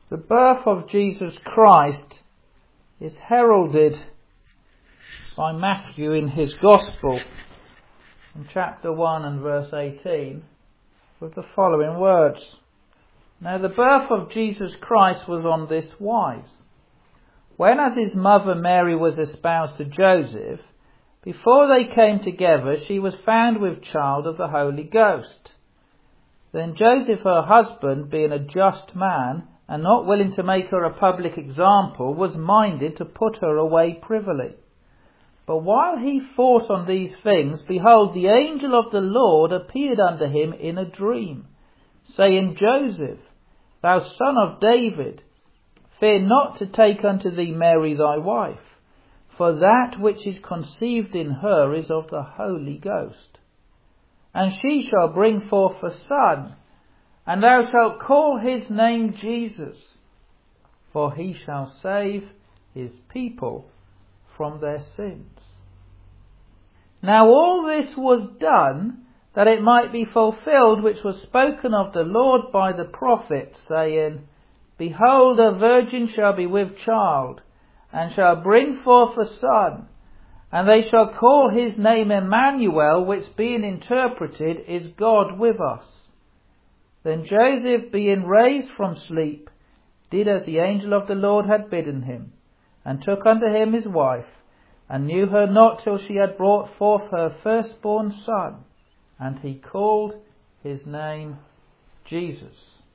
The birth of Jesus Christ is heralded by Matthew in his Gospel in chapter 1 and verse 18 with the following words. Now the birth of Jesus Christ was on this wise. When as his mother Mary was espoused to Joseph, before they came together, she was found with child of the Holy Ghost. Then Joseph, her husband, being a just man, and not willing to make her a public example, was minded to put her away privily. But while he thought on these things, behold, the angel of the Lord appeared unto him in a dream, saying, Joseph, thou son of David, fear not to take unto thee Mary thy wife, for that which is conceived in her is of the Holy Ghost. And she shall bring forth a son, and thou shalt call his name Jesus, for he shall save his people from their sins. Now all this was done, that it might be fulfilled which was spoken of the Lord by the prophet, saying, Behold, a virgin shall be with child, and shall bring forth a son, and they shall call his name Emmanuel, which being interpreted is God with us. Then Joseph, being raised from sleep, did as the angel of the Lord had bidden him, and took unto him his wife, and knew her not till she had brought forth her firstborn son, and he called his name Jesus.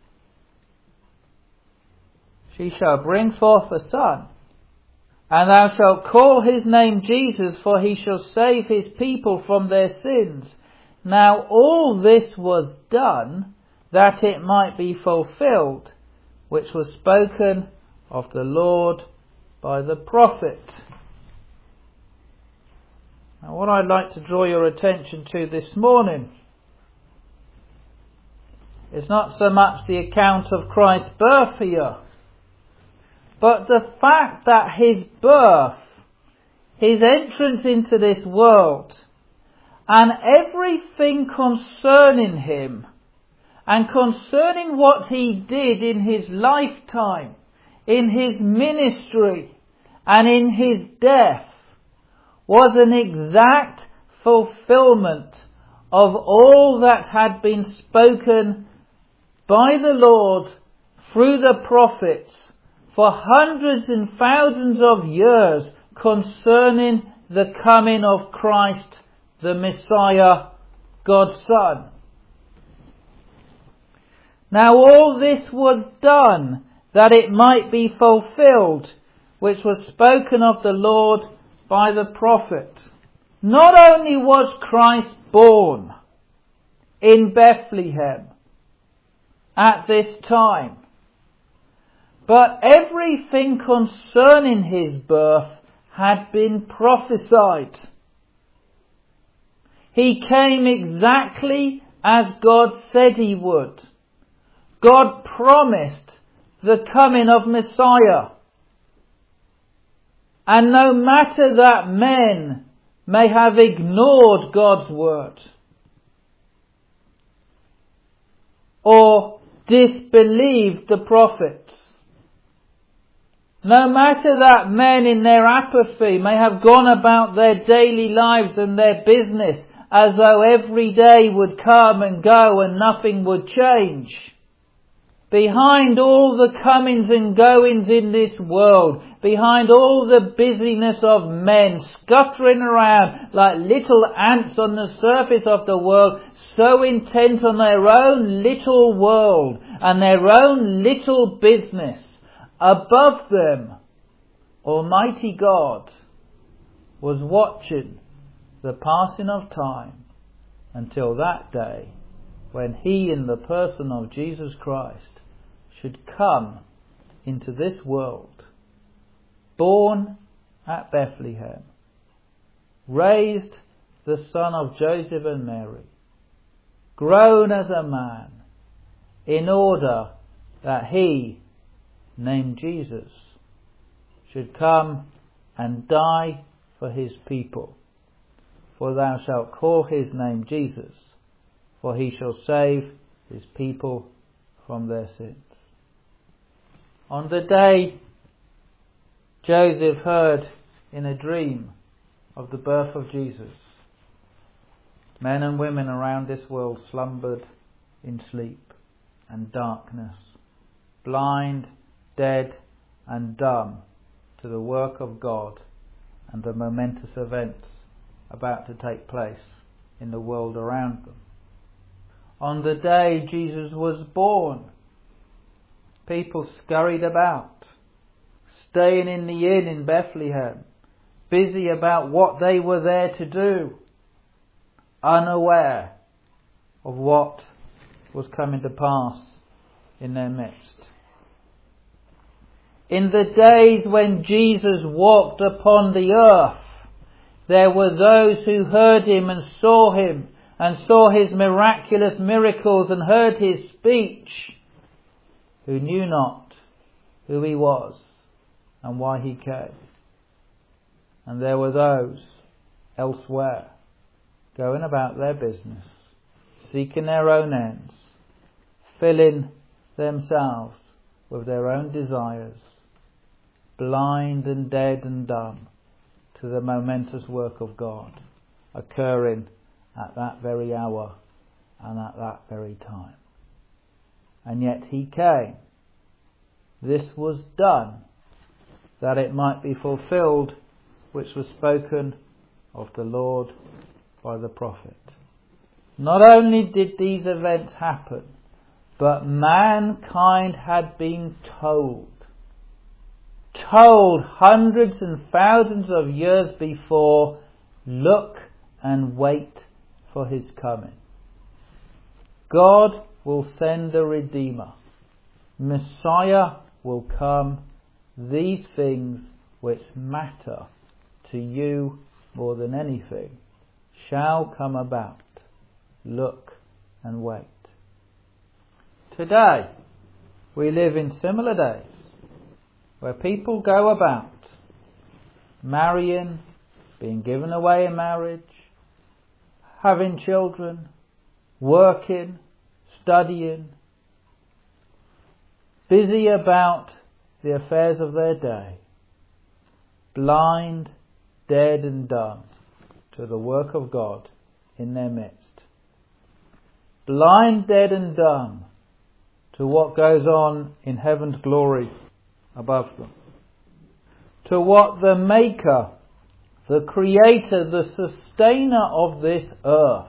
She shall bring forth a son, and thou shalt call his name Jesus, for he shall save his people from their sins. Now all this was done, that it might be fulfilled, which was spoken of the Lord by the prophet. Now what I'd like to draw your attention to this morning is not so much the account of Christ's birth here, but the fact that his birth, his entrance into this world, and everything concerning him, and concerning what he did in his lifetime, in his ministry, and in his death, was an exact fulfillment of all that had been spoken by the Lord through the prophets for hundreds and thousands of years concerning the coming of Christ, the Messiah, God's Son. Now all this was done that it might be fulfilled, which was spoken of the Lord by the prophet. Not only was Christ born in Bethlehem at this time, but everything concerning his birth had been prophesied. He came exactly as God said he would. God promised the coming of Messiah. And no matter that men may have ignored God's word, or disbelieved the prophets, no matter that men in their apathy may have gone about their daily lives and their business as though every day would come and go and nothing would change, behind all the comings and goings in this world, behind all the busyness of men scuttering around like little ants on the surface of the world, so intent on their own little world and their own little business, above them, Almighty God was watching the passing of time until that day when he, in the person of Jesus Christ, should come into this world, born at Bethlehem, raised the son of Joseph and Mary, grown as a man, in order that he, named Jesus, should come and die for his people. For thou shalt call his name Jesus, for he shall save his people from their sins. On the day Joseph heard in a dream of the birth of Jesus, men and women around this world slumbered in sleep and darkness, blind, dead and dumb to the work of God and the momentous events about to take place in the world around them. On the day Jesus was born, people scurried about, staying in the inn in Bethlehem, busy about what they were there to do, unaware of what was coming to pass in their midst. In the days when Jesus walked upon the earth, there were those who heard him and saw his miraculous miracles and heard his speech, who knew not who he was and why he came. And there were those elsewhere, going about their business, seeking their own ends, filling themselves with their own desires, blind and dead and dumb to the momentous work of God occurring at that very hour and at that very time. And yet he came. This was done that it might be fulfilled which was spoken of the Lord by the prophet. Not only did these events happen, but mankind had been told hundreds and thousands of years before, look and wait for his coming. God will send a Redeemer. Messiah will come. These things which matter to you more than anything shall come about. Look and wait. Today, we live in similar days where people go about marrying, being given away in marriage, having children, working, studying, busy about the affairs of their day, blind, dead and dumb to the work of God in their midst. Blind, dead and dumb to what goes on in heaven's glory above them. To what the Maker, the Creator, the Sustainer of this earth,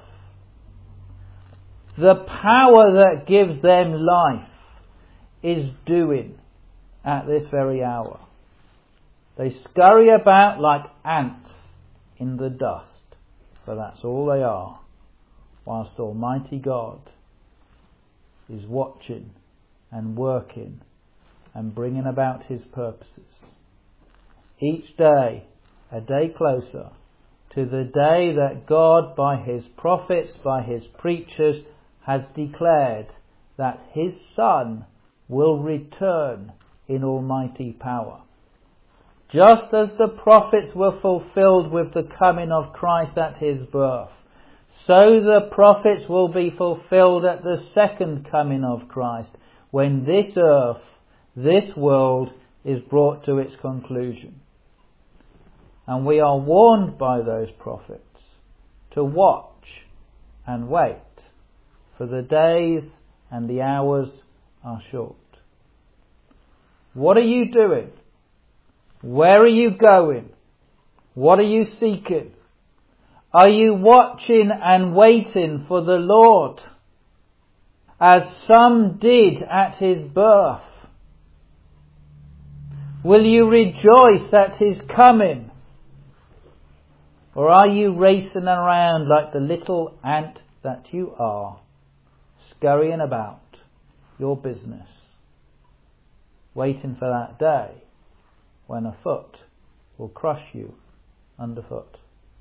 the power that gives them life, is doing at this very hour. They scurry about like ants in the dust, for that's all they are, whilst Almighty God is watching and working and bringing about his purposes. Each day, a day closer to the day that God, by his prophets, by his preachers, has declared that his Son will return in almighty power. Just as the prophets were fulfilled with the coming of Christ at his birth, so the prophets will be fulfilled at the second coming of Christ, when this earth, this world, is brought to its conclusion. And we are warned by those prophets to watch and wait, for the days and the hours are short. What are you doing? Where are you going? What are you seeking? Are you watching and waiting for the Lord, as some did at his birth? Will you rejoice at his coming? Or are you racing around like the little ant that you are, scurrying about your business, waiting for that day when a foot will crush you underfoot?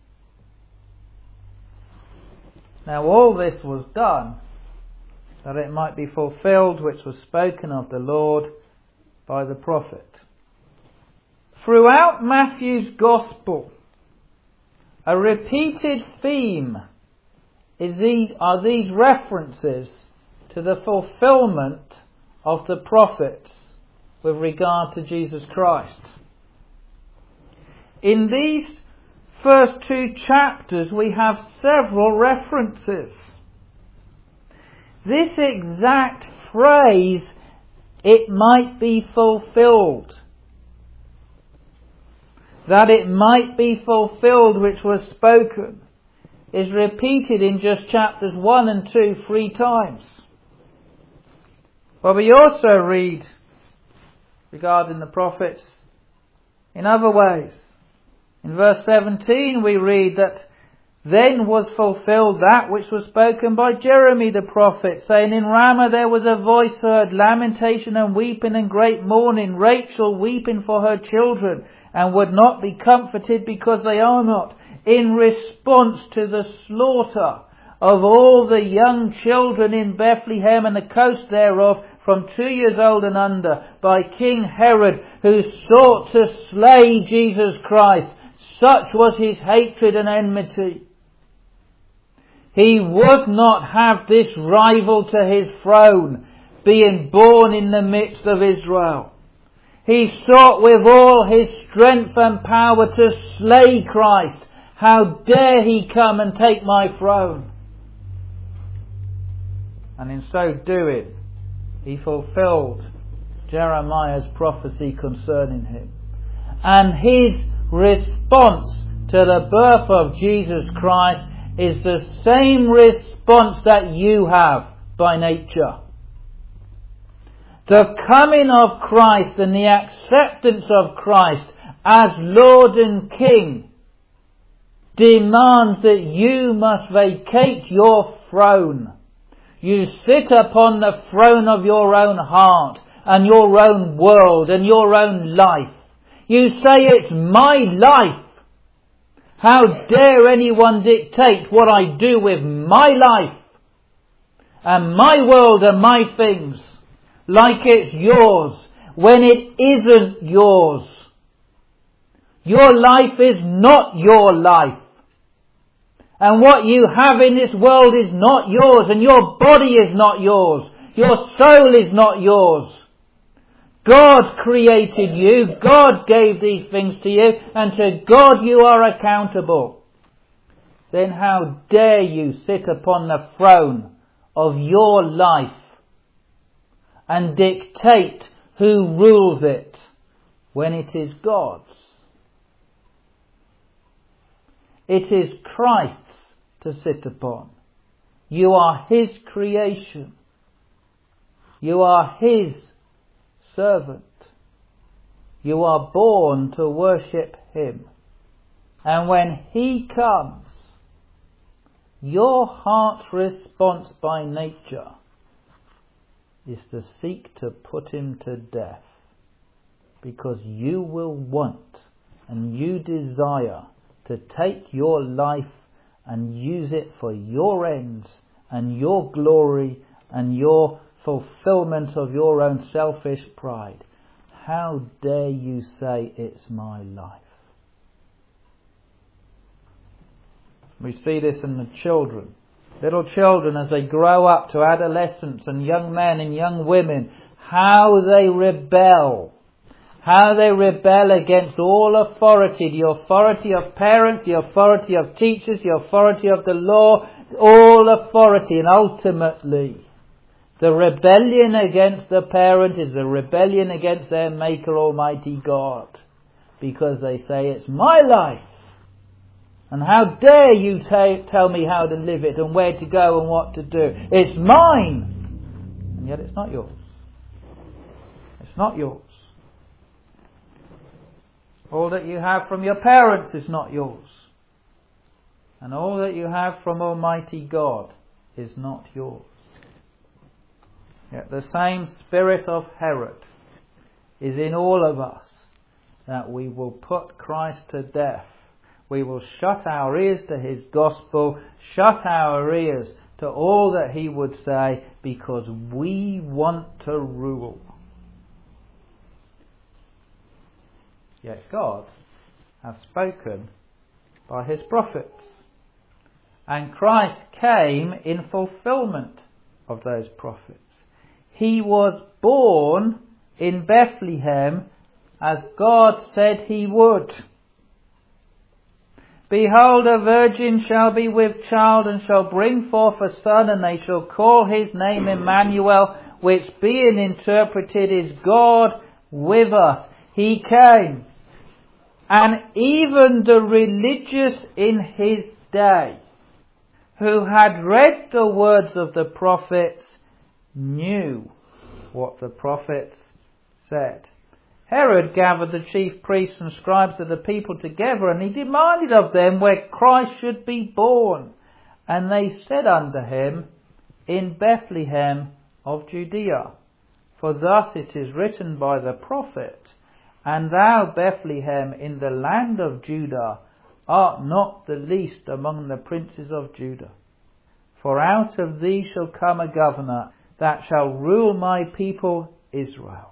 Now all this was done that it might be fulfilled which was spoken of the Lord by the prophet. Throughout Matthew's Gospel, a repeated theme are these references to the fulfillment of the prophets with regard to Jesus Christ. In these first 2 chapters we have several references. This exact phrase, "it might be fulfilled," that it might be fulfilled which was spoken, is repeated in just chapters 1 and 2 3 times. But we also read regarding the prophets in other ways. In verse 17 we read that then was fulfilled that which was spoken by Jeremy the prophet, saying, "In Ramah there was a voice heard, lamentation and weeping and great mourning, Rachel weeping for her children, and would not be comforted because they are not," in response to the slaughter of all the young children in Bethlehem and the coast thereof from 2 years old and under by King Herod, who sought to slay Jesus Christ. Such was his hatred and enmity. He would not have this rival to his throne being born in the midst of Israel. He sought with all his strength and power to slay Christ. How dare he come and take my throne? And in so doing, he fulfilled Jeremiah's prophecy concerning him. And his response to the birth of Jesus Christ is the same response that you have by nature. The coming of Christ and the acceptance of Christ as Lord and King demands that you must vacate your throne. You sit upon the throne of your own heart and your own world and your own life. You say, "It's my life. How dare anyone dictate what I do with my life and my world and my things like it's yours when it isn't yours. Your life is not your life. And what you have in this world is not yours, and your body is not yours. Your soul is not yours. God created you. God gave these things to you, and to God you are accountable. Then how dare you sit upon the throne of your life and dictate who rules it when it is God's? It is Christ's to sit upon. You are his creation. You are his servant. You are born to worship him. And when he comes, your heart's response by nature is to seek to put him to death, because you will want and you desire to take your life and use it for your ends and your glory and your fulfillment of your own selfish pride. How dare you say it's my life? We see this in the children. Little children, as they grow up to adolescence, and young men and young women, how they rebel. How they rebel against all authority, the authority of parents, the authority of teachers, the authority of the law, all authority. And ultimately, the rebellion against the parent is a rebellion against their Maker, Almighty God. Because they say, it's my life. And how dare you tell me how to live it and where to go and what to do. It's mine. And yet it's not yours. It's not yours. All that you have from your parents is not yours. And all that you have from Almighty God is not yours. Yet the same spirit of Herod is in all of us, that we will put Christ to death. We will shut our ears to his gospel, shut our ears to all that he would say, because we want to rule. Yet God has spoken by his prophets. And Christ came in fulfillment of those prophets. He was born in Bethlehem, as God said he would. Behold, a virgin shall be with child, and shall bring forth a son, and they shall call his name Emmanuel, which being interpreted is God with us. He came. And even the religious in his day, who had read the words of the prophets, knew what the prophets said. Herod gathered the chief priests and scribes of the people together, and he demanded of them where Christ should be born. And they said unto him, In Bethlehem of Judea. For thus it is written by the prophet, And thou, Bethlehem, in the land of Judah, art not the least among the princes of Judah. For out of thee shall come a governor, that shall rule my people Israel.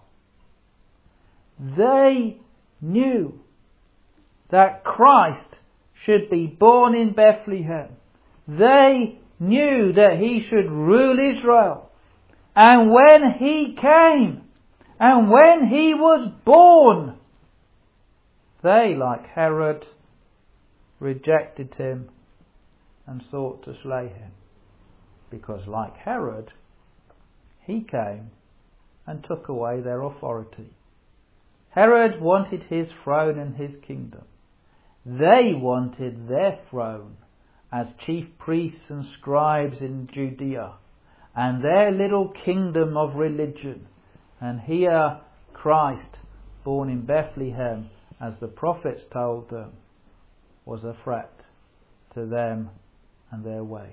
They knew that Christ should be born in Bethlehem. They knew that he should rule Israel. And when he came, and when he was born, they, like Herod, rejected him and sought to slay him. Because like Herod, he came and took away their authority. Herod wanted his throne and his kingdom. They wanted their throne as chief priests and scribes in Judea, and their little kingdom of religion. And here Christ, born in Bethlehem, as the prophets told them, was a threat to them and their ways.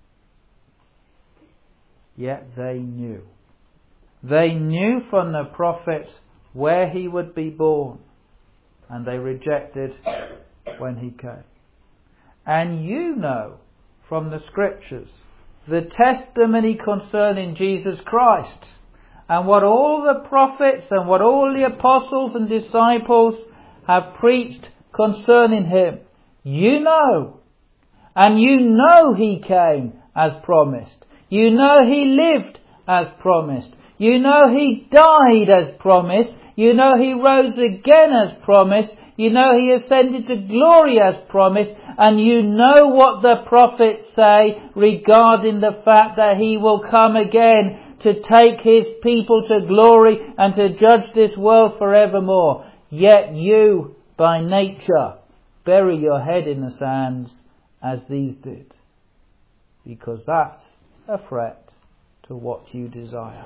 Yet they knew. They knew from the prophets where he would be born, and they rejected when he came. And you know from the scriptures the testimony concerning Jesus Christ, and what all the prophets and what all the apostles and disciples have preached concerning him. You know. And you know he came as promised. You know he lived as promised. You know he died as promised. You know he rose again as promised. You know he ascended to glory as promised. And you know what the prophets say regarding the fact that he will come again to take his people to glory and to judge this world forevermore. Yet you, by nature, bury your head in the sands as these did. Because that's a threat to what you desire.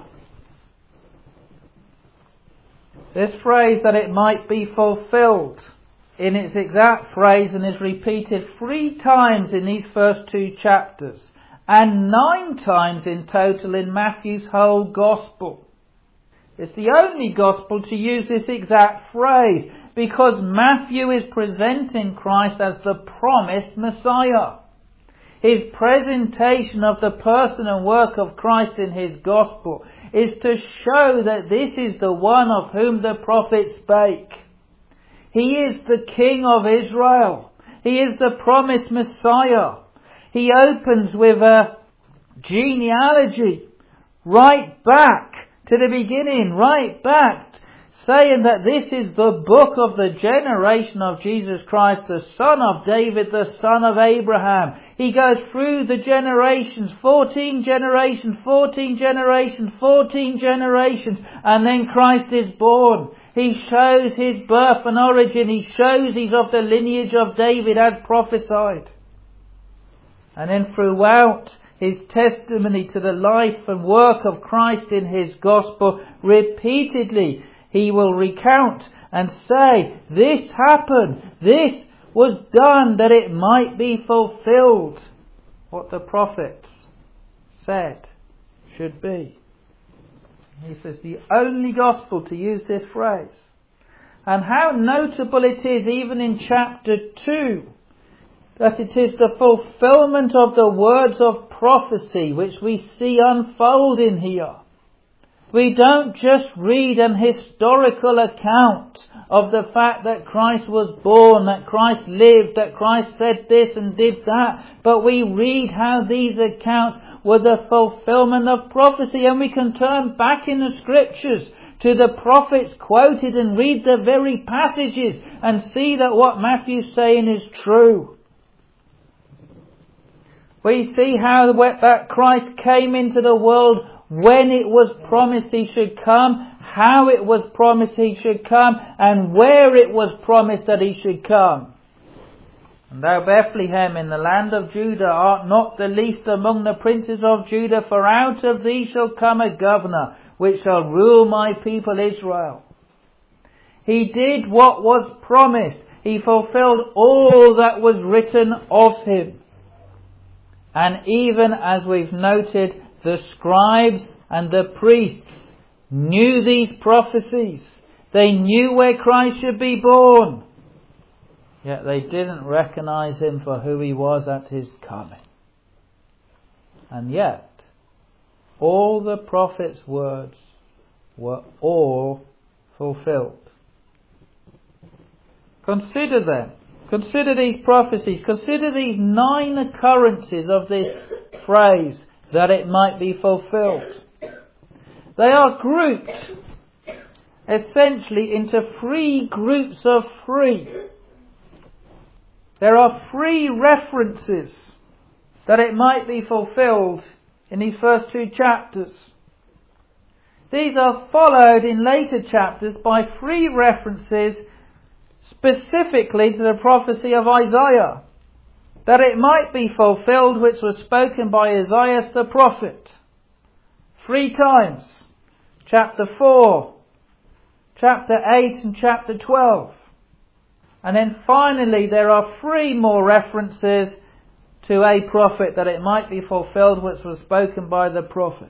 This phrase, that it might be fulfilled, in its exact phrase, and is repeated 3 times in these first 2 chapters, and 9 times in total in Matthew's whole Gospel. It's the only Gospel to use this exact phrase, because Matthew is presenting Christ as the promised Messiah. His presentation of the person and work of Christ in his Gospel is to show that this is the one of whom the prophet spake. He is the King of Israel. He is the promised Messiah. He opens with a genealogy right back to the beginning, right back, saying that this is the book of the generation of Jesus Christ, the son of David, the son of Abraham. He goes through the generations, 14 generations, 14 generations, 14 generations, and then Christ is born. He shows his birth and origin. He shows he's of the lineage of David as prophesied. And then throughout his testimony to the life and work of Christ in his Gospel, repeatedly he will recount and say, this happened, this was done that it might be fulfilled. What the prophets said should be. He says the only Gospel to use this phrase. And how notable it is even in chapter 2, that it is the fulfillment of the words of prophecy which we see unfolding here. We don't just read an historical account of the fact that Christ was born, that Christ lived, that Christ said this and did that, but we read how these accounts were the fulfillment of prophecy, and we can turn back in the scriptures to the prophets quoted and read the very passages and see that what Matthew's saying is true. We see how that Christ came into the world when it was promised he should come, how it was promised he should come, and where it was promised that he should come. And thou Bethlehem in the land of Judah art not the least among the princes of Judah, for out of thee shall come a governor, which shall rule my people Israel. He did what was promised. He fulfilled all that was written of him. And even as we've noted, the scribes and the priests knew these prophecies. They knew where Christ should be born. Yet they didn't recognize him for who he was at his coming. And yet, all the prophets' words were all fulfilled. Consider them. Consider these prophecies. Consider these 9 occurrences of this phrase, that it might be fulfilled. They are grouped essentially into 3 groups of 3. There are 3 references that it might be fulfilled in these first 2 chapters. These are followed in later chapters by 3 references specifically to the prophecy of Isaiah, that it might be fulfilled which was spoken by Isaiah the prophet. 3 times. Chapter 4, chapter 8 and chapter 12. And then finally there are 3 more references to a prophet, that it might be fulfilled which was spoken by the prophet.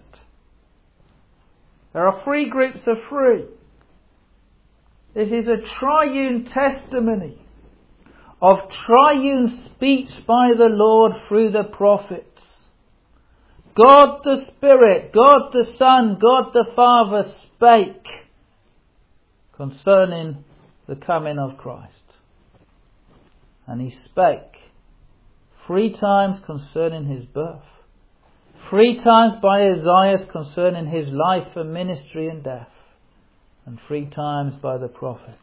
There are 3 groups of 3. This is a triune testimony of triune speech by the Lord through the prophets. God the Spirit, God the Son, God the Father spake concerning the coming of Christ. And he spake 3 times concerning his birth, 3 times by Isaiah concerning his life and ministry and death, and 3 times by the prophet.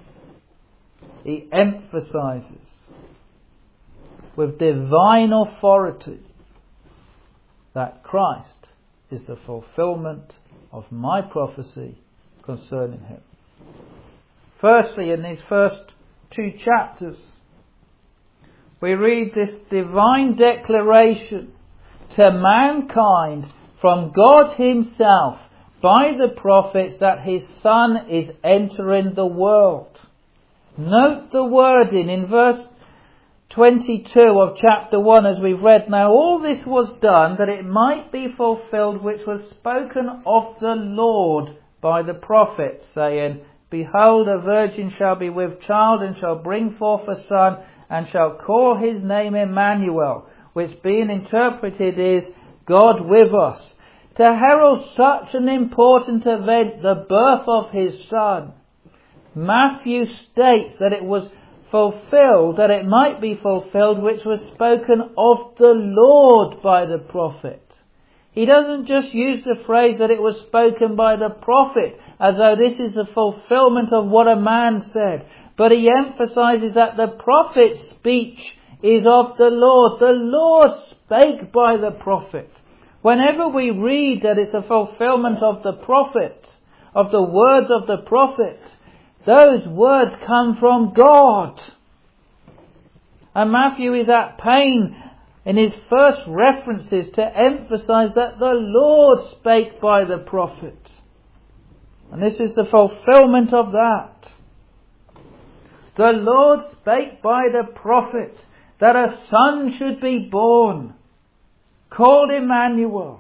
He emphasizes with divine authority that Christ is the fulfillment of my prophecy concerning him. Firstly, in these first 2 chapters, we read this divine declaration to mankind from God himself by the prophets that his Son is entering the world. Note the wording in verse 22 of chapter 1 as we've read. Now all this was done that it might be fulfilled which was spoken of the Lord by the prophet, saying, Behold, a virgin shall be with child and shall bring forth a son, and shall call his name Emmanuel, which being interpreted is God with us. To herald such an important event, the birth of his Son, Matthew states that it was fulfilled, that it might be fulfilled, which was spoken of the Lord by the prophet. He doesn't just use the phrase that it was spoken by the prophet, as though this is a fulfillment of what a man said. But he emphasizes that the prophet's speech is of the Lord. The Lord spake by the prophet. Whenever we read that it's a fulfillment of the prophet, of the words of the prophet, those words come from God. And Matthew is at pain in his first references to emphasize that the Lord spake by the prophet. And this is the fulfillment of that. The Lord spake by the prophet that a son should be born, called Emmanuel,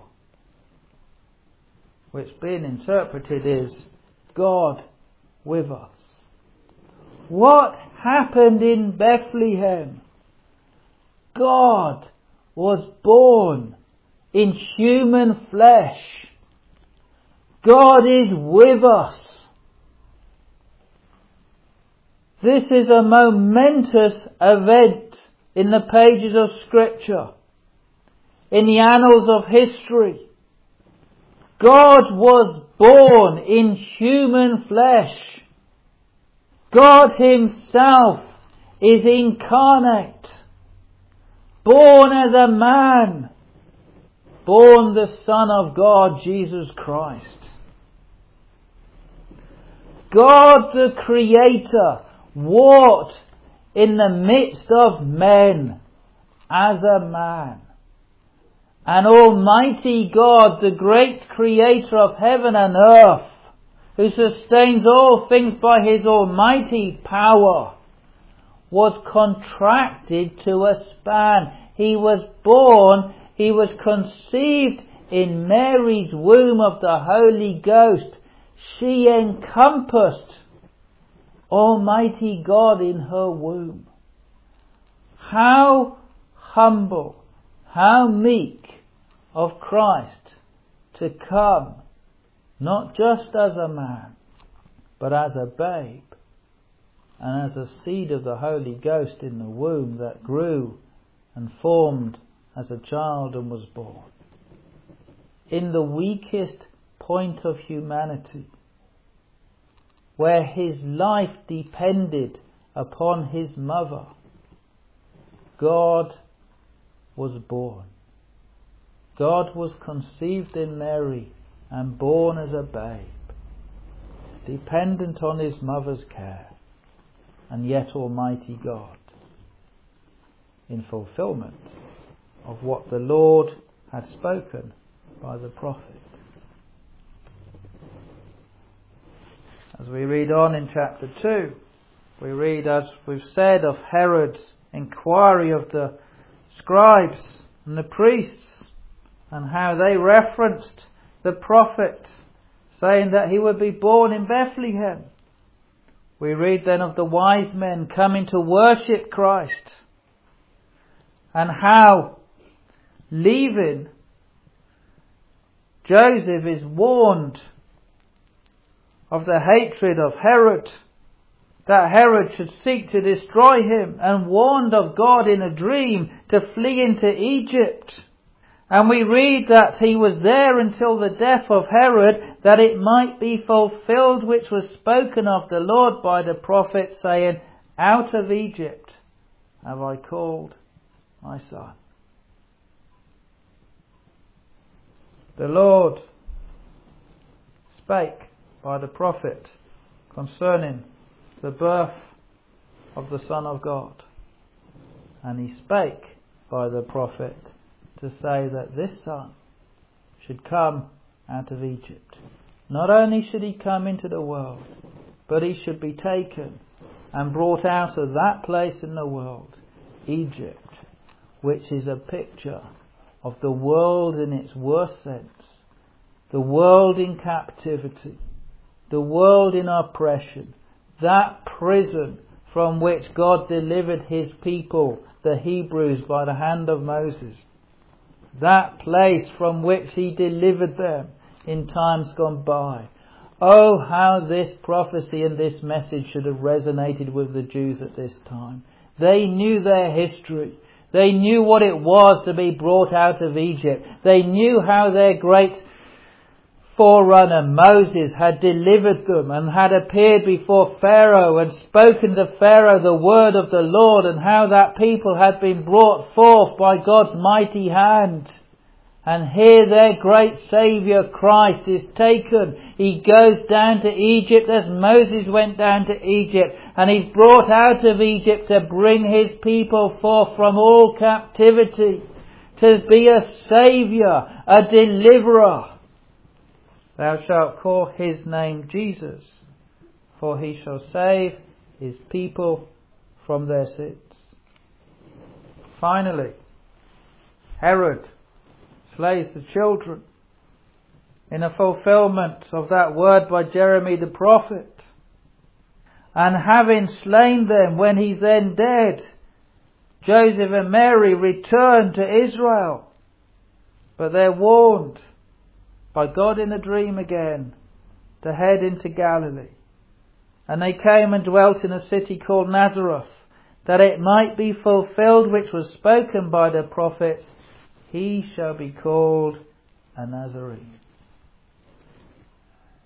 which being interpreted is God with us. What happened in Bethlehem? God was born in human flesh. God is with us. This is a momentous event in the pages of Scripture, in the annals of history. God was born in human flesh. God himself is incarnate, born as a man, born the Son of God, Jesus Christ. God the Creator walked in the midst of men as a man. And Almighty God, the great Creator of heaven and earth, who sustains all things by his almighty power, was contracted to a span. He was born, he was conceived in Mary's womb of the Holy Ghost. She encompassed Almighty God in her womb. How humble, how meek of Christ to come, not just as a man, but as a babe, and as a seed of the Holy Ghost in the womb that grew and formed as a child and was born. In the weakest point of humanity, where his life depended upon his mother, God was born. God was conceived in Mary and born as a babe, dependent on his mother's care, and yet Almighty God, in fulfillment of what the Lord had spoken by the prophet. As we read on in chapter 2, we read, as we've said, of Herod's inquiry of the scribes and the priests, and how they referenced the prophet, saying that he would be born in Bethlehem. We read then of the wise men coming to worship Christ, and how, leaving, Joseph is warned of the hatred of Herod, that Herod should seek to destroy him, and warned of God in a dream to flee into Egypt. And we read that he was there until the death of Herod, that it might be fulfilled which was spoken of the Lord by the prophet, saying, out of Egypt have I called my son. The Lord spake by the prophet concerning the birth of the Son of God. And he spake by the prophet to say that this son should come out of Egypt. Not only should he come into the world, but he should be taken and brought out of that place in the world, Egypt, which is a picture of the world in its worst sense, the world in captivity, the world in oppression, that prison from which God delivered his people, the Hebrews, by the hand of Moses. That place from which he delivered them in times gone by. Oh, how this prophecy and this message should have resonated with the Jews at this time. They knew their history. They knew what it was to be brought out of Egypt. They knew how their great forerunner Moses had delivered them and had appeared before Pharaoh and spoken to Pharaoh the word of the Lord, and how that people had been brought forth by God's mighty hand. And here their great Saviour Christ is taken. He goes down to Egypt as Moses went down to Egypt, and he's brought out of Egypt to bring his people forth from all captivity, to be a Saviour, a deliverer. Thou shalt call his name Jesus, for he shall save his people from their sins. Finally, Herod slays the children in a fulfillment of that word by Jeremy the prophet. And having slain them, when he's then dead, Joseph and Mary return to Israel. But they're warned by God in a dream again to head into Galilee. And they came and dwelt in a city called Nazareth, that it might be fulfilled which was spoken by the prophets, he shall be called a Nazarene.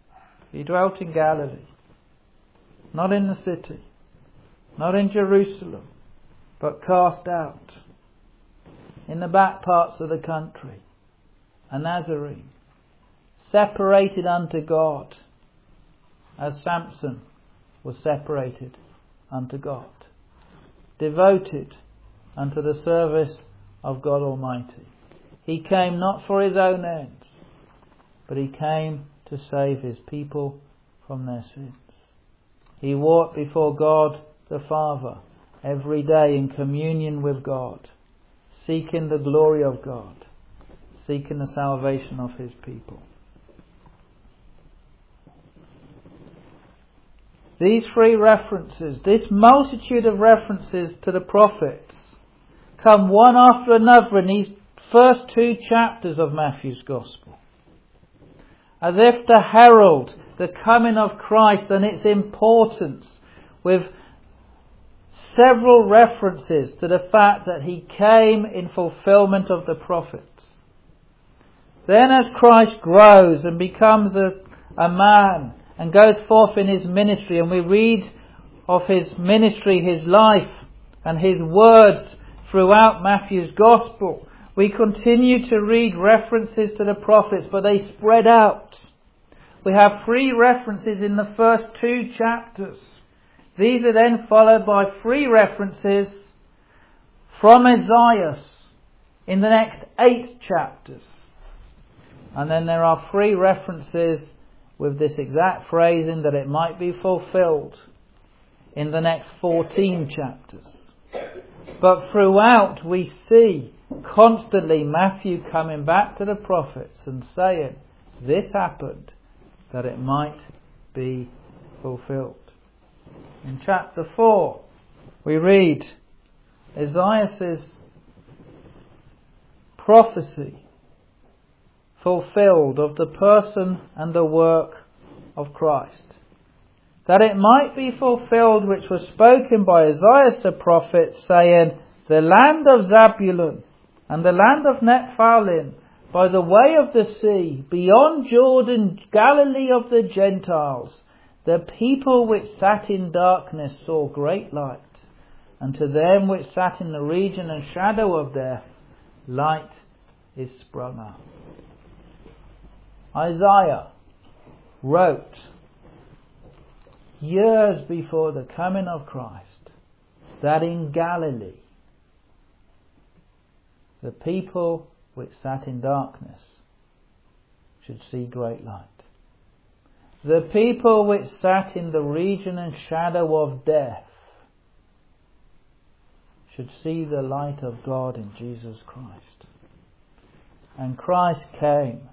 He dwelt in Galilee, not in the city, not in Jerusalem, but cast out in the back parts of the country, a Nazarene, separated unto God, as Samson was separated unto God, devoted unto the service of God Almighty. He came not for his own ends, but he came to save his people from their sins. He walked before God the Father every day in communion with God, seeking the glory of God, seeking the salvation of his people. These three references, this multitude of references to the prophets, come one after another in these first 2 chapters of Matthew's Gospel, as if to herald the coming of Christ and its importance, with several references to the fact that he came in fulfillment of the prophets. Then as Christ grows and becomes a man and goes forth in his ministry, and we read of his ministry, his life and his words throughout Matthew's Gospel, we continue to read references to the prophets, but they spread out. We have 3 references in the first 2 chapters. These are then followed by 3 references from Isaiah in the next 8 chapters. And then there are 3 references with this exact phrasing that it might be fulfilled in the next 14 chapters. But throughout we see constantly Matthew coming back to the prophets and saying, this happened that it might be fulfilled. In chapter 4 we read Isaiah's prophecy fulfilled of the person and the work of Christ, that it might be fulfilled which was spoken by Isaiah the prophet, saying, the land of Zabulon and the land of Nephthalim, by the way of the sea, beyond Jordan, Galilee of the Gentiles, the people which sat in darkness saw great light, and to them which sat in the region and shadow of death, light is sprung up. Isaiah wrote years before the coming of Christ that in Galilee the people which sat in darkness should see great light. The people which sat in the region and shadow of death should see the light of God in Jesus Christ. And Christ came,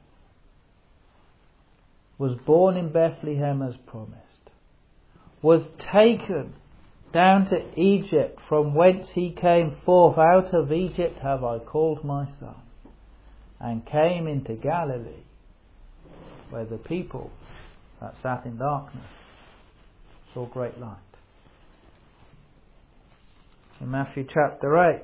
was born in Bethlehem as promised, was taken down to Egypt, from whence he came forth. Out of Egypt have I called my son, and came into Galilee, where the people that sat in darkness saw great light. In Matthew chapter 8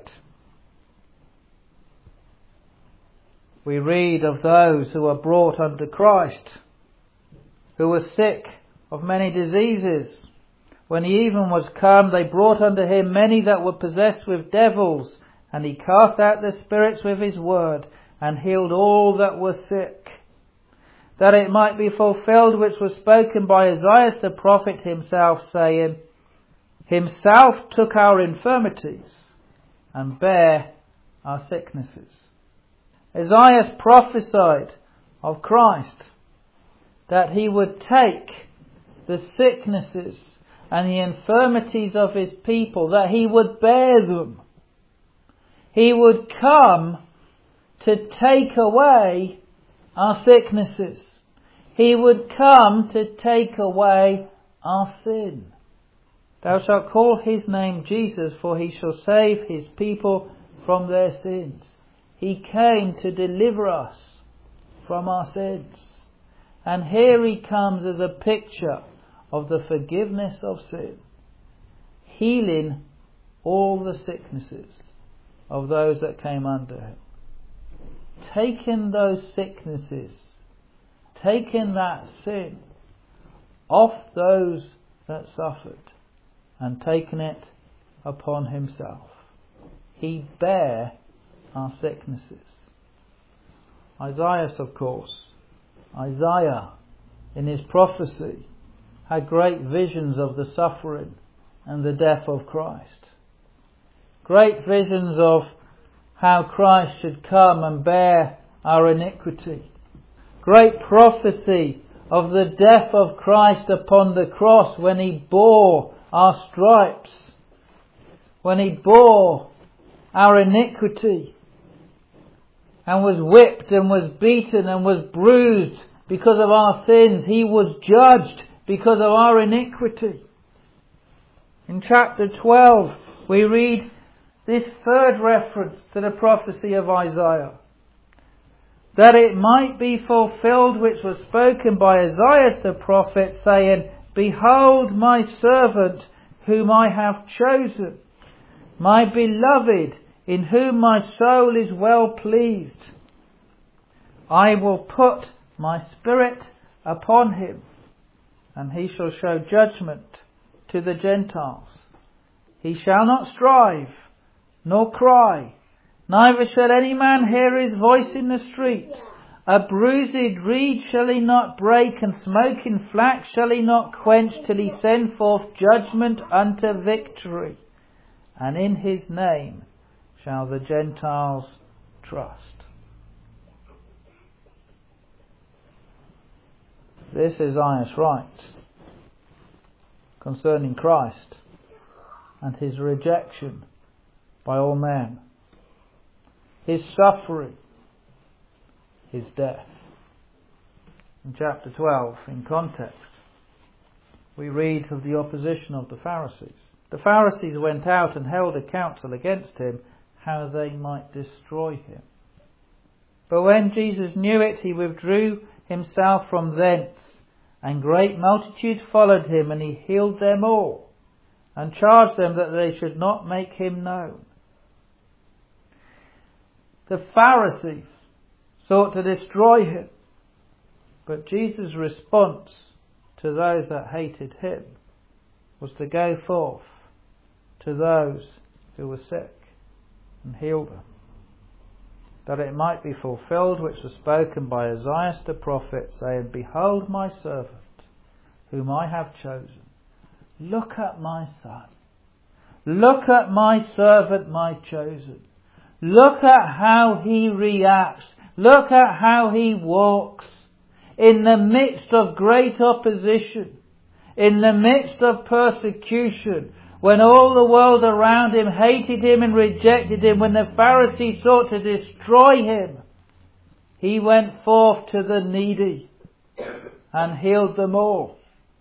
we read of those who were brought unto Christ, who were sick of many diseases. When he even was come, they brought unto him many that were possessed with devils, and he cast out the spirits with his word, and healed all that were sick, that it might be fulfilled which was spoken by Isaiah the prophet himself, saying, himself took our infirmities and bare our sicknesses. Isaiah prophesied of Christ that he would take the sicknesses and the infirmities of his people, that he would bear them. He would come to take away our sicknesses. He would come to take away our sin. Thou shalt call his name Jesus, for he shall save his people from their sins. He came to deliver us from our sins. And here he comes as a picture of the forgiveness of sin, healing all the sicknesses of those that came under him. Taking those sicknesses, taking that sin off those that suffered, and taken it upon himself. He bare our sicknesses. Isaiah, of course, Isaiah in his prophecy had great visions of the suffering and the death of Christ. Great visions of how Christ should come and bear our iniquity. Great prophecy of the death of Christ upon the cross when he bore our stripes, when he bore our iniquity and was whipped and was beaten and was bruised because of our sins. He was judged because of our iniquity. In chapter 12 we read this third reference to the prophecy of Isaiah, that it might be fulfilled which was spoken by Isaiah the prophet, saying, Behold my servant whom I have chosen, my beloved in whom my soul is well pleased. I will put my spirit upon him, and he shall show judgment to the Gentiles. He shall not strive, nor cry, neither shall any man hear his voice in the streets. A bruised reed shall he not break, and smoking flax shall he not quench, till he send forth judgment unto victory. And in his name shall the Gentiles trust. This is Isaiah's right concerning Christ and his rejection by all men, his suffering, his death. In chapter 12, in context, we read of the opposition of the Pharisees. The Pharisees went out and held a council against him, how they might destroy him. But when Jesus knew it, he withdrew himself from thence, and great multitudes followed him, and he healed them all, and charged them that they should not make him known. The Pharisees sought to destroy him, but Jesus' response to those that hated him was to go forth to those who were sick and heal them, that it might be fulfilled which was spoken by Isaiah the prophet, saying, Behold my servant, whom I have chosen. Look at my son. Look at my servant, my chosen. Look at how he reacts. Look at how he walks in the midst of great opposition, in the midst of persecution, when all the world around him hated him and rejected him, when the Pharisees sought to destroy him. He went forth to the needy and healed them all.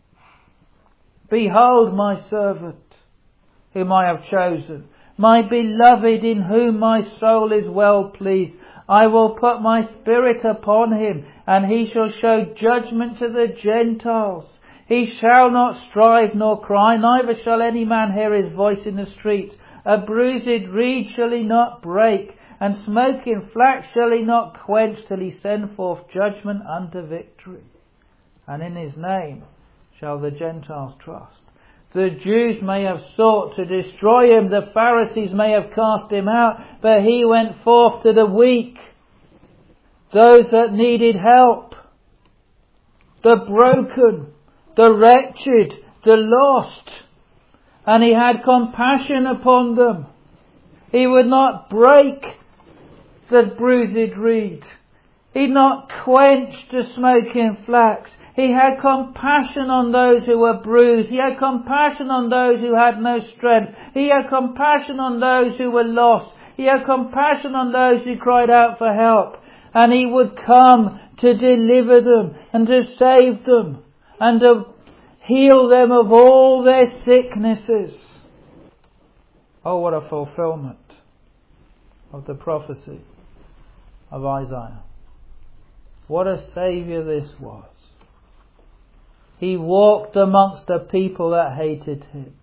Behold my servant, whom I have chosen, my beloved in whom my soul is well pleased. I will put my spirit upon him, and he shall show judgment to the Gentiles. He shall not strive nor cry, neither shall any man hear his voice in the streets. A bruised reed shall he not break, and smoking flax shall he not quench, till he send forth judgment unto victory. And in his name shall the Gentiles trust. The Jews may have sought to destroy him, the Pharisees may have cast him out, but he went forth to the weak, those that needed help, the broken, the wretched, the lost, and he had compassion upon them. He would not break the bruised reed. He'd not quench the smoking flax. He had compassion on those who were bruised. He had compassion on those who had no strength. He had compassion on those who were lost. He had compassion on those who cried out for help. And he would come to deliver them and to save them and to heal them of all their sicknesses. Oh, what a fulfillment of the prophecy of Isaiah. What a Saviour this was. He walked amongst the people that hated him.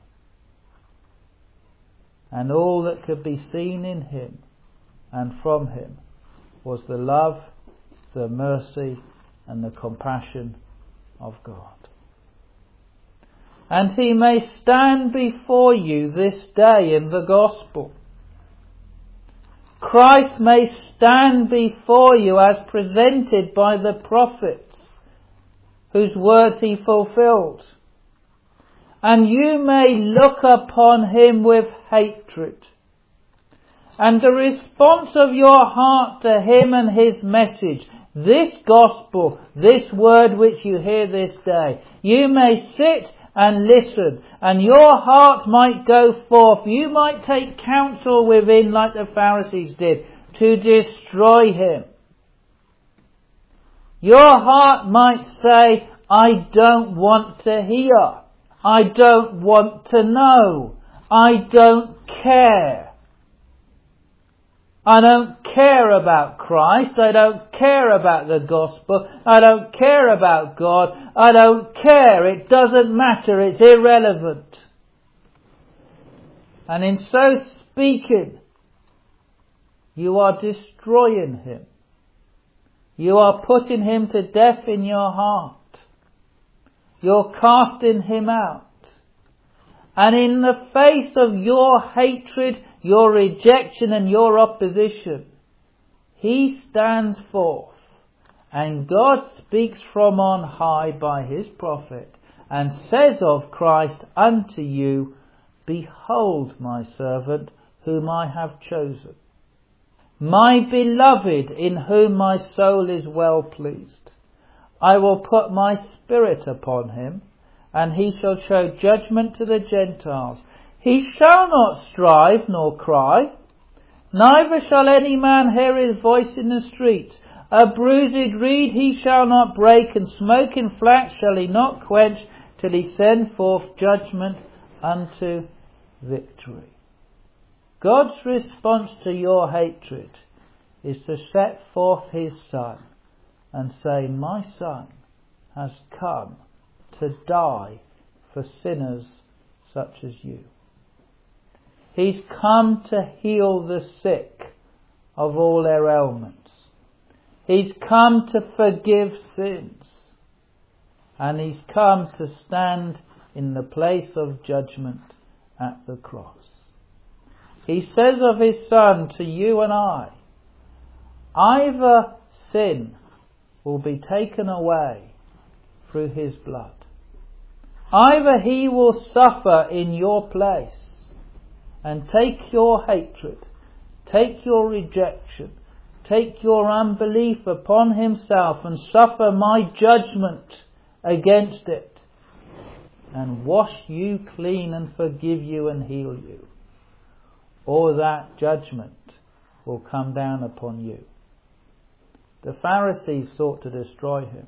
And all that could be seen in him and from him was the love, the mercy and the compassion of God. and he may stand before you this day in the gospel. Christ may stand before you as presented by the prophets, whose words he fulfilled. And you may look upon him with hatred. And the response of your heart to him and his message, this gospel, this word which you hear this day, you may sit and listen, and your heart might go forth. You might take counsel within, like the Pharisees did, to destroy him. Your heart might say, I don't want to hear. I don't want to know. I don't care. I don't care about Christ. I don't care about the gospel. I don't care about God. I don't care. It doesn't matter. It's irrelevant. And in so speaking, you are destroying him. You are putting him to death in your heart. You're casting him out. And in the face of your hatred, your rejection and your opposition, he stands forth, and God speaks from on high by his prophet, and says of Christ unto you, Behold my servant, whom I have chosen, my beloved, in whom my soul is well pleased. I will put my spirit upon him, and he shall show judgment to the Gentiles. He shall not strive nor cry, neither shall any man hear his voice in the streets. A bruised reed he shall not break, and smoking flax shall he not quench, till he send forth judgment unto victory. God's response to your hatred is to set forth his Son and say, my Son has come to die for sinners such as you. He's come to heal the sick of all their ailments. He's come to forgive sins. And he's come to stand in the place of judgment at the cross. He says of his Son to you and I, either sin will be taken away through his blood, either he will suffer in your place and take your hatred, take your rejection, take your unbelief upon himself and suffer my judgment against it, and wash you clean and forgive you and heal you, or that judgment will come down upon you. The Pharisees sought to destroy him,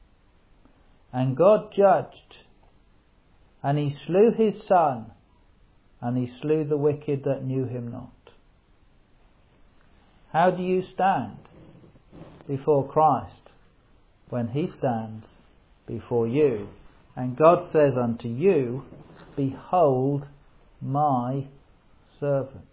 and God judged, and he slew his Son, and he slew the wicked that knew him not. How do you stand before Christ when he stands before you? And God says unto you, Behold my servant.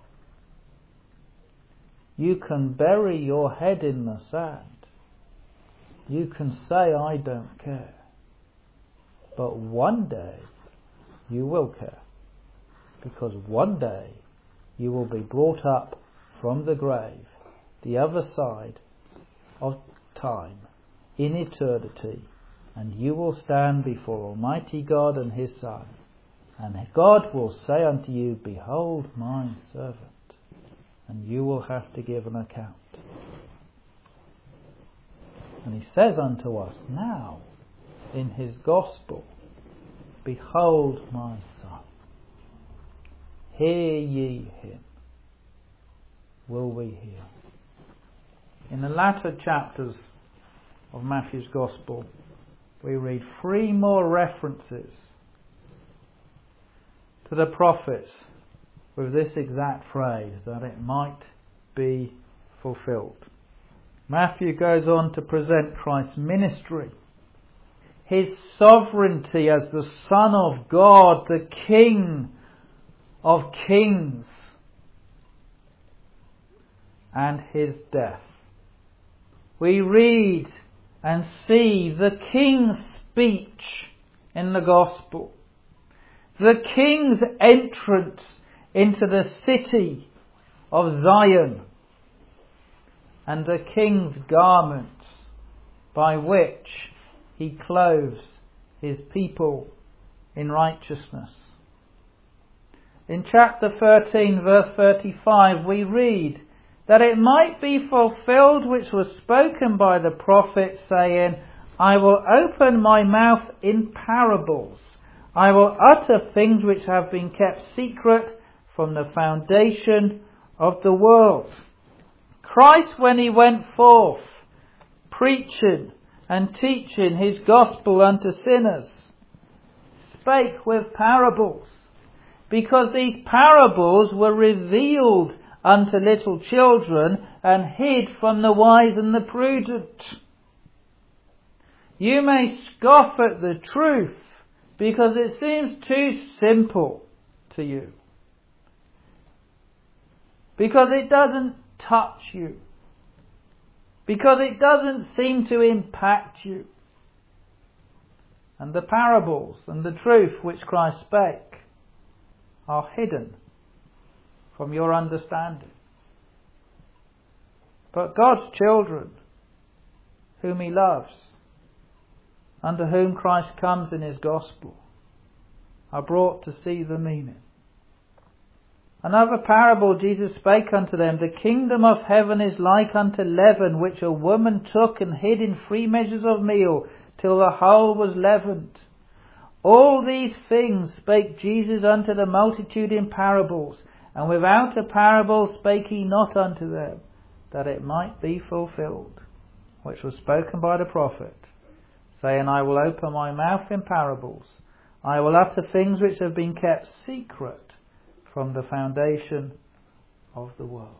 You can bury your head in the sand. You can say, I don't care. But one day you will care. Because one day you will be brought up from the grave, the other side of time, in eternity, and you will stand before Almighty God and his Son, and God will say unto you, Behold my servant, and you will have to give an account. And he says unto us now in his gospel, Behold my Son, hear ye him. Will we hear? In the latter chapters of Matthew's Gospel, we read 3 more references to the prophets with this exact phrase, that it might be fulfilled. Matthew goes on to present Christ's ministry, his sovereignty as the Son of God, the King of kings, and his death. We read and see the King's speech in the Gospel. the King's entrance into the city of Zion, and the King's garments by which he clothes his people in righteousness. In chapter 13 verse 35 we read that it might be fulfilled which was spoken by the prophet, saying, I will open my mouth in parables. I will utter things which have been kept secret from the foundation of the world. Christ, when he went forth, preaching and teaching his gospel unto sinners, spake with parables, because these parables were revealed unto little children and hid from the wise and the prudent. You may scoff at the truth because it seems too simple to you, because it doesn't touch you, because it doesn't seem to impact you. And the parables and the truth which Christ spake are hidden from your understanding. But God's children, whom he loves, unto whom Christ comes in his gospel, are brought to see the meaning. Another parable Jesus spake unto them, the kingdom of heaven is like unto leaven, which a woman took and hid in 3 measures of meal, till the whole was leavened. All these things spake Jesus unto the multitude in parables, and without a parable spake he not unto them, that it might be fulfilled, which was spoken by the prophet, saying, I will open my mouth in parables, I will utter things which have been kept secret from the foundation of the world.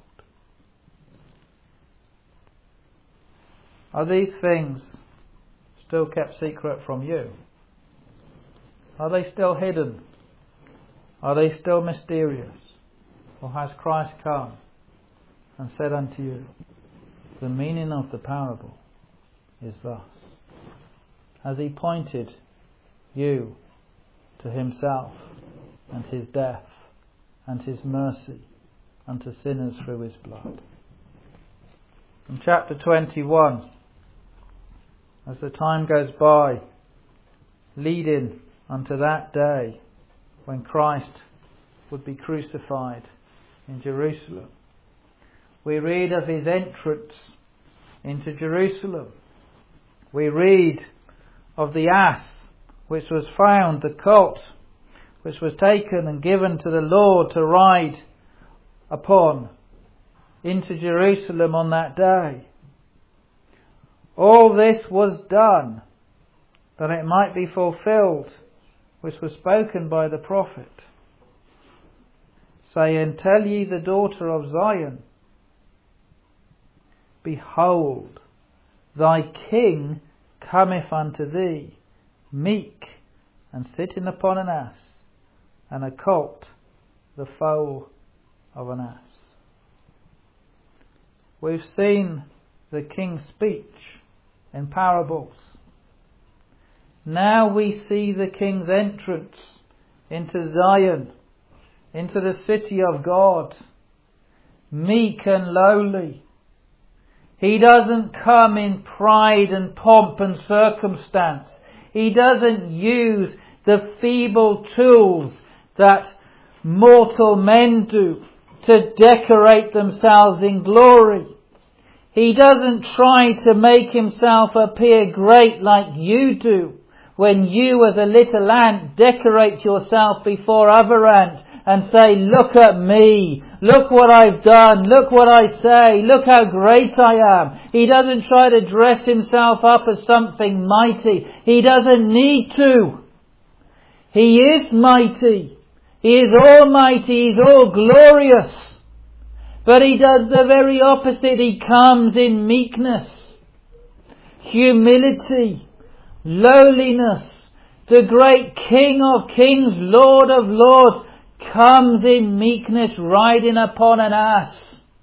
Are these things still kept secret from you? Are they still hidden? Are they still mysterious? Or has Christ come and said unto you, the meaning of the parable is thus? Has he pointed you to himself and his death and his mercy unto sinners through his blood? In chapter 21, as the time goes by, leading unto that day when Christ would be crucified in Jerusalem, we read of his entrance into Jerusalem. We read of the ass which was found, the colt which was taken and given to the Lord to ride upon into Jerusalem on that day. All this was done that it might be fulfilled which was spoken by the prophet, saying, Tell ye the daughter of Zion, behold, thy king cometh unto thee, meek, and sitting upon an ass, and a colt, the foal of an ass. We've seen the king's speech in parables. Now we see the king's entrance into Zion, into the city of God, meek and lowly. He doesn't come in pride and pomp and circumstance. He doesn't use the feeble tools that mortal men do to decorate themselves in glory. He doesn't try to make himself appear great like you do, when you as a little ant decorate yourself before other ants and say, look at me, look what I've done, look what I say, look how great I am. He doesn't try to dress himself up as something mighty. He doesn't need to. He is mighty. He is almighty. He's all glorious. But he does the very opposite. He comes in meekness, humility, lowliness. The great King of kings, Lord of lords, comes in meekness, riding upon an ass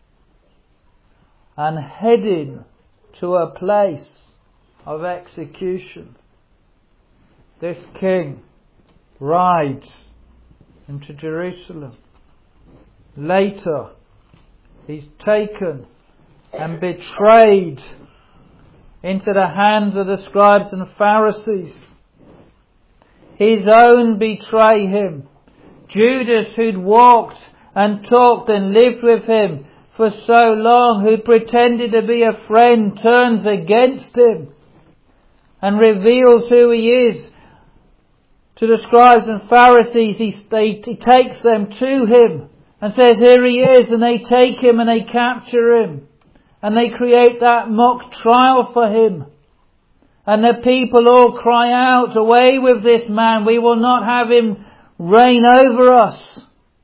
and heading to a place of execution. This king rides into Jerusalem. Later, he's taken and betrayed into the hands of the scribes and Pharisees. His own betray him. Judas, who'd walked and talked and lived with him for so long, who pretended to be a friend, turns against him and reveals who he is to the scribes and Pharisees. He takes them to him and says, here he is, and they take him and they capture him and they create that mock trial for him. And the people all cry out, away with this man, we will not have him reign over us.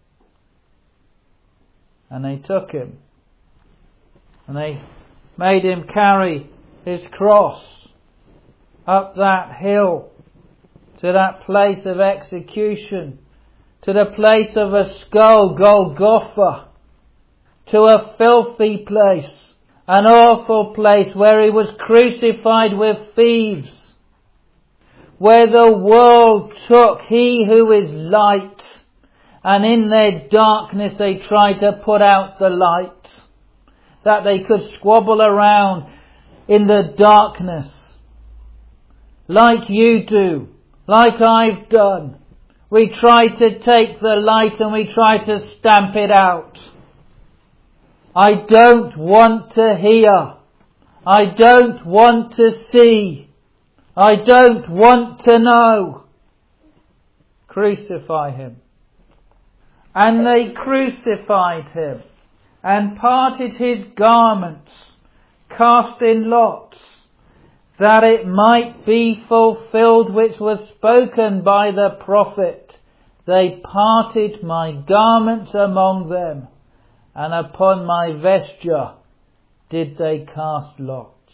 And they took him and they made him carry his cross up that hill to that place of execution, to the place of a skull, Golgotha, to a filthy place, an awful place where he was crucified with thieves, where the world took he who is light, and in their darkness they tried to put out the light, that they could squabble around in the darkness, like you do, like I've done. We try to take the light and we try to stamp it out. I don't want to hear. I don't want to see. I don't want to know. Crucify him. And they crucified him and parted his garments, cast in lots, that it might be fulfilled which was spoken by the prophet. They parted my garments among them, and upon my vesture did they cast lots.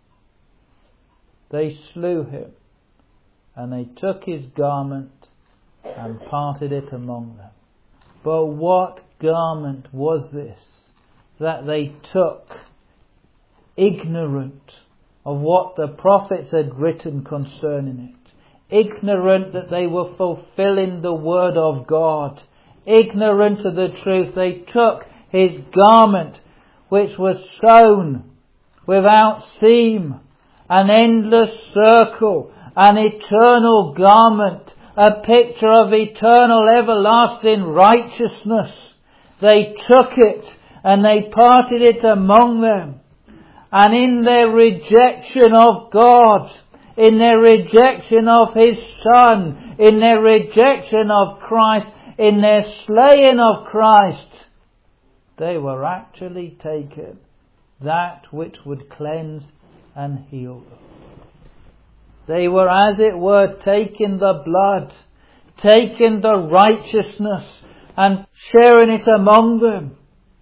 They slew him, and they took his garment and parted it among them. But what garment was this that they took, ignorant of what the prophets had written concerning it, ignorant that they were fulfilling the word of God, ignorant of the truth? They took his garment, which was sewn without seam, an endless circle, an eternal garment, a picture of eternal everlasting righteousness. They took it and they parted it among them. And in their rejection of God, in their rejection of His Son, in their rejection of Christ, in their slaying of Christ, they were actually taken that which would cleanse and heal them. They were, as it were, taking the blood, taking the righteousness and sharing it among them.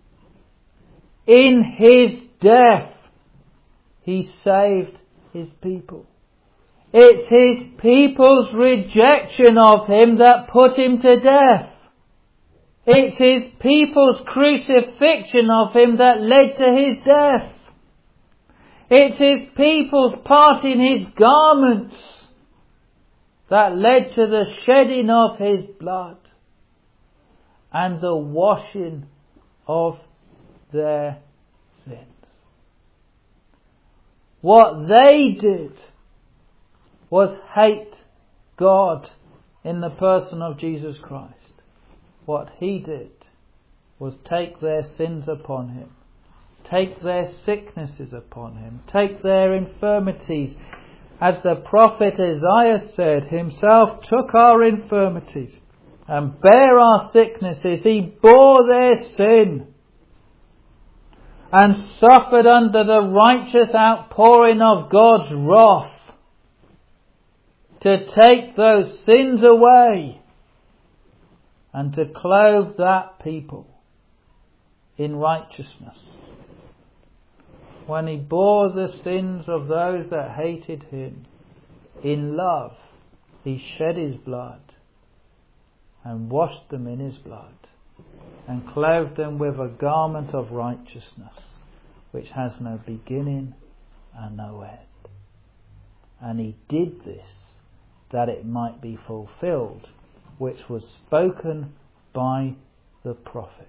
In His death, He saved His people. It's His people's rejection of Him that put Him to death. It's His people's crucifixion of Him that led to His death. It's His people's parting His garments that led to the shedding of His blood and the washing of their sins. What they did was hate God in the person of Jesus Christ. What He did was take their sins upon Him, take their sicknesses upon Him, take their infirmities. As the prophet Isaiah said, Himself took our infirmities and bare our sicknesses. He bore their sin and suffered under the righteous outpouring of God's wrath to take those sins away and to clothe that people in righteousness. When He bore the sins of those that hated Him, in love He shed His blood and washed them in His blood and clothed them with a garment of righteousness which has no beginning and no end. And He did this that it might be fulfilled which was spoken by the prophet.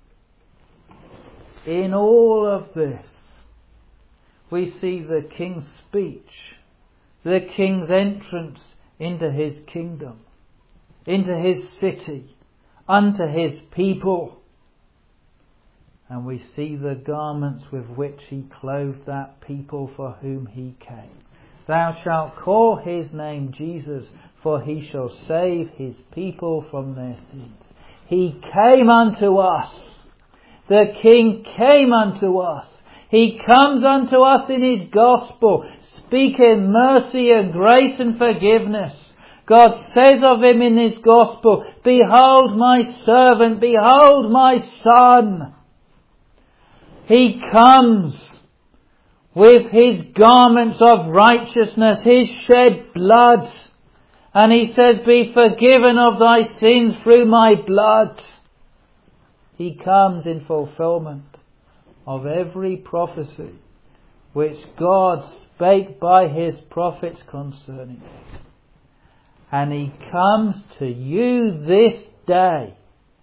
In all of this, we see the king's speech, the king's entrance into his kingdom, into his city, unto his people. And we see the garments with which he clothed that people for whom he came. Thou shalt call his name Jesus, for he shall save his people from their sins. He came unto us. The King came unto us. He comes unto us in his gospel, speaking mercy and grace and forgiveness. God says of him in his gospel, behold my servant, behold my son. He comes with his garments of righteousness, his shed blood. And he says, be forgiven of thy sins through my blood. He comes in fulfillment of every prophecy which God spake by his prophets concerning him. And he comes to you this day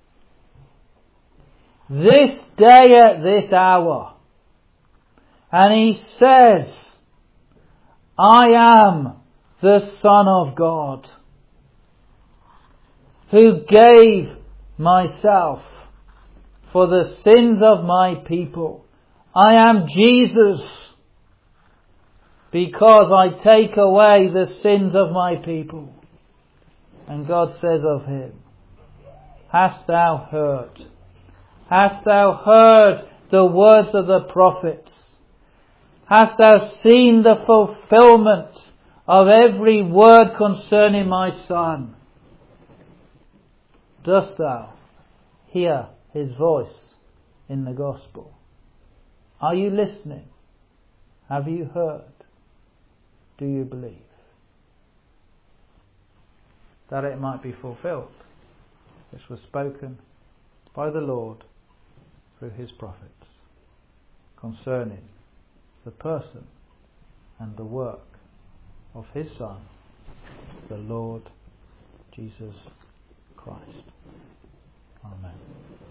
at this hour. And he says, I am the Son of God, who gave myself for the sins of my people. I am Jesus, because I take away the sins of my people. And God says of him, hast thou heard? Hast thou heard the words of the prophets? Hast thou seen the fulfillment of every word concerning my Son? Dost thou hear his voice in the gospel? Are you listening? Have you heard? Do you believe? That it might be fulfilled, which was spoken by the Lord through his prophets concerning the person and the work of his Son, the Lord Jesus Christ. Amen.